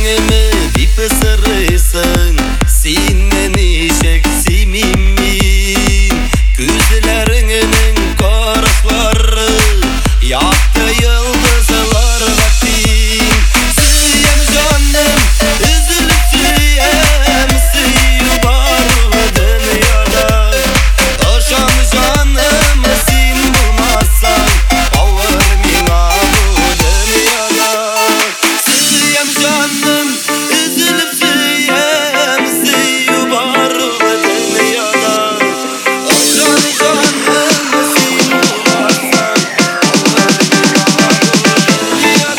Seviyesini dip ısırıysın, sineni çeksimin. Gözlerinin karışları yaktı yıldızlar vaktin. Sıyem canım, üzülüp sıyem, sıyı var dünyada. Aşan canım, sen bulmazsan ağır mina bu dünyada. Sıyem canım, üzülüp sıyem, sıyı var dünyada. Aşan canım, sen bulmazsan ağır mina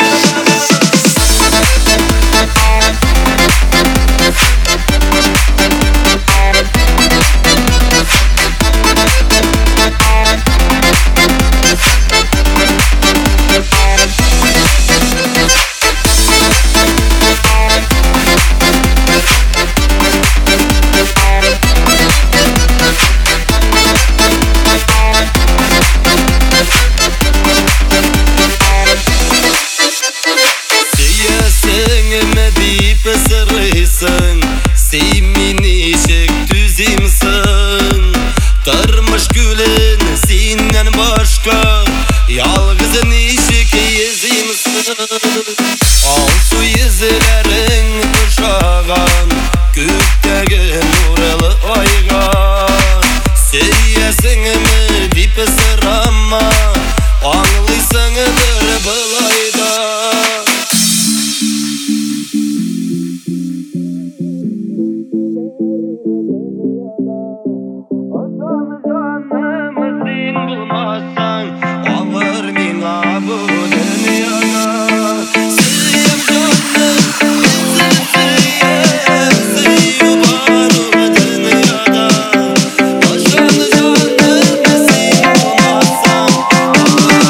Seviyesini dip ısırıysın, sevmini çek düzimsin. Tarmış gülün senden başka, yalgızın işik yezimsin. Al su yüzlerin kuşağın, gökteki nurlı ayga. Seviyesini dip ısırama, anlıysanıdır balayda. Sen bulmazsan ağır mina bu dünyada. Sıyem canım, üzülüp sıyem, sıyı var dünyada. Aşan canım, sen bulmazsan ağır